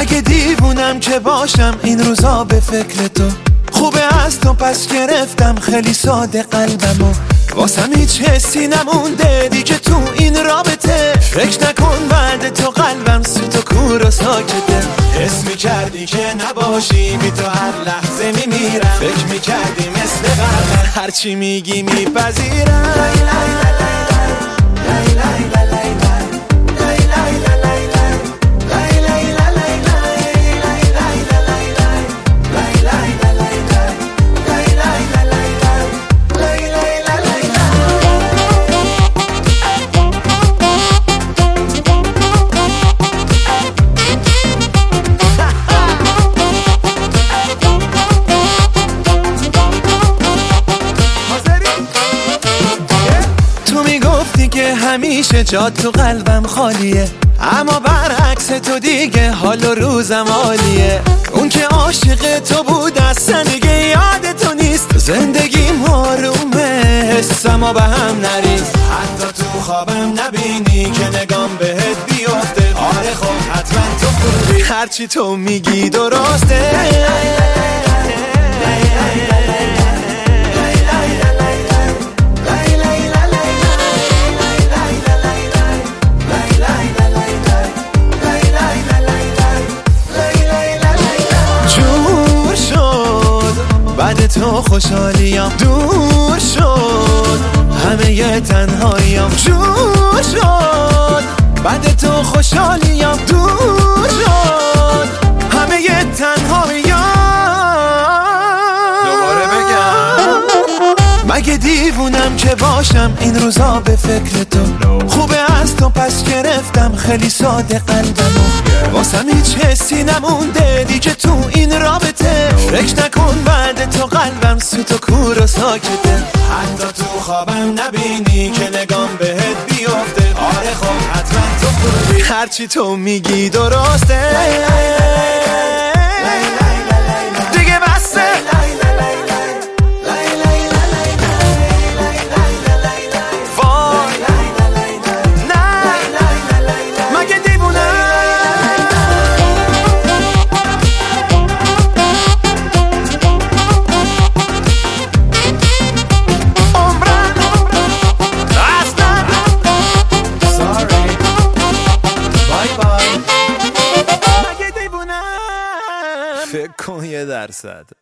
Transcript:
مگه دیوونم که باشم این روزا به فکر تو؟ خوبه از تو پس گرفتم خیلی ساده قلبمو، واسم هیچ حسی نمونده دیگه تو این رابطه. فکر نکن بعد تو قلبم سوت و کور و ساکته. حس میکردی که نباشی بی تو هر لحظه میمیرم، فکر میکردی مثل قلبم هرچی میگی میپذیرم. که همیشه جات تو قلبم خالیه، اما برعکس تو دیگه حال و روزم عالیه. اون که عاشق تو بود اصلا دیگه یاد تو نیست، زندگیم آرومه حسمو به هم نریز. حتی تو خوابم نبینی که نگام بهت بیفته. آره خب حتما تو خوبی، هرچی تو میگی درسته. بعد تو خوشحالیم دور شد، همه ی تنهاییم جور شد. بعد تو خوشحالیم دور شد، همه ی تنهاییم. دوباره بگم مگه دیوونم که باشم این روزا به فکر تو؟ خوبه از تو پس گرفتم خیلی ساده قلبمو، واسم هیچ حسی نمونده دیگه تو این رابطه. فکر نکن بعد تو قلبم سوت و کور و ساکته. حتی تو خوابم نبینی که نگام بهت بیفته. آره خب حتما تو خوبی، هرچی تو میگی درسته. دیگه بسته. فکر کن 1%.